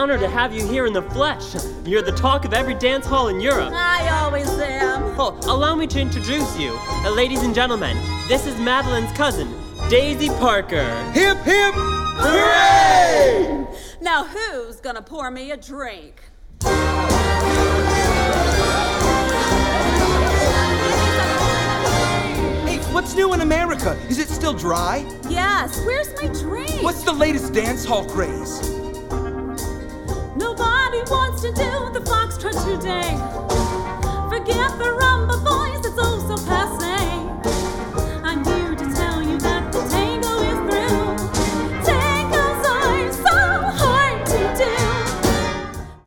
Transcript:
honor to have you here in the flesh. You're the talk of every dance hall in Europe. I always am. Oh, allow me to introduce you. Ladies and gentlemen, this is Madeline's cousin, Daisy Parker. Hip, hip, hooray! Now who's gonna pour me a drink? Hey, what's new in America? Is it still dry? Yes, where's my drink? What's the latest dance hall craze? Nobody wants to do the foxtrot today.